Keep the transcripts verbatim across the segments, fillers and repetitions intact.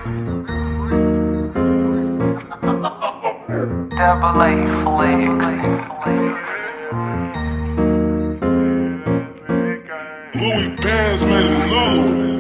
Double A Flex. Louis Bands made another one.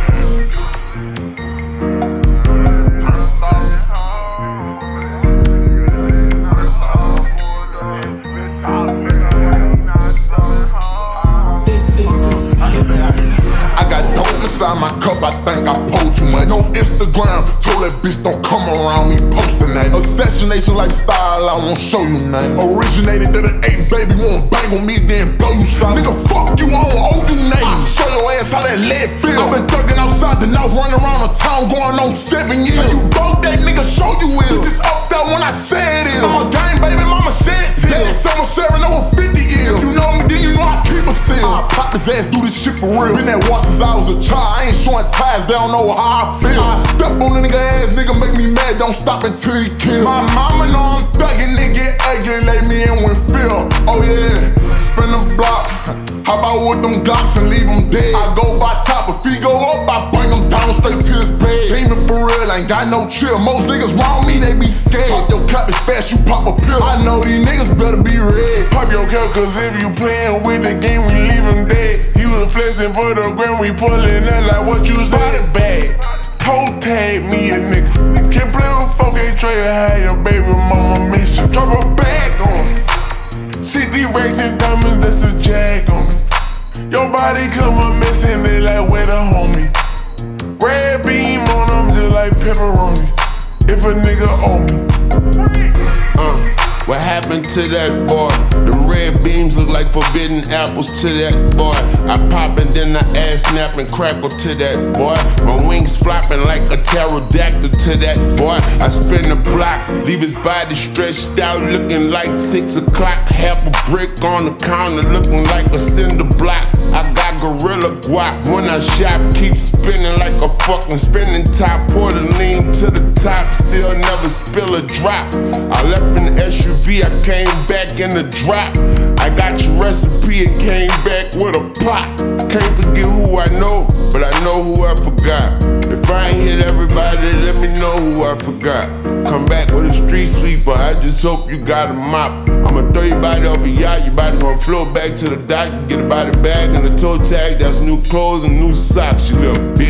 Inside my cup, I think I pulled too much. No Instagram, told that bitch don't come around me posting that. Assassination lifestyle, I won't show you nothing. Originated to the eight, baby, won't bang on me, then blow you solid. Nigga, fuck you, I don't owe you name. I show your ass how that lead feel. I been thugging outside the north, running around the town, going on seven years. You broke that nigga, show you will. Just up there when I say it is. I'm a gang, baby, mama said it till. Daddy summer serving over fifty years. You know me, then you know I keep it still. I pop his ass, do this shit for real. Been that once since I was a child. I ain't showing ties, they don't know how I feel. I step on a nigga ass, nigga make me mad, don't stop until he kill. My mama know I'm thuggin', nigga ugly, lay me in with Phil. Oh yeah, spin the block. How about with them Glocks and leave him dead? I go by top, if he go up, I bring him down straight to his bed. Demon for real, ain't got no chill. Most niggas round me, they be scared. Pop your cap as fast, you pop a pill. I know these niggas better be red. Pop your cap, cause if you playin' with the game, we leave him dead. He was flexing for the gram, we pullin' up like what you said. It bad. Toe tag me a nigga. Can't play with folk, ain't try to have your baby mama miss you. Drop a bag on me. C D racks and diamonds, that's a jag on me. Your body come a missing, they like where the homie. Red beam on them just like pepperonis. If a nigga owe me. Uh. What happened to that boy? The red beams look like forbidden apples to that boy. I pop and then I ass snap and crackle to that boy. My wings flopping like a pterodactyl to that boy. I spin the block, leave his body stretched out, looking like six o'clock. Half a brick on the counter, looking like a cinder block. I got gorilla guap when I shop, keep spinning like a fucking spinning top. Pour the lean to the top, still never spill a drop. I left in the S U V, I came back in the drop. I got your recipe and came back with a pot. Can't forget who I know, but I know who I forgot. If I ain't hit everybody, let me know who I forgot. Come back with a street sweeper, I just hope you got a mop. I'ma throw your body off a yacht, your body gonna float back to the dock. Get a body bag and a toe tag, that's new clothes and new socks, you little bitch.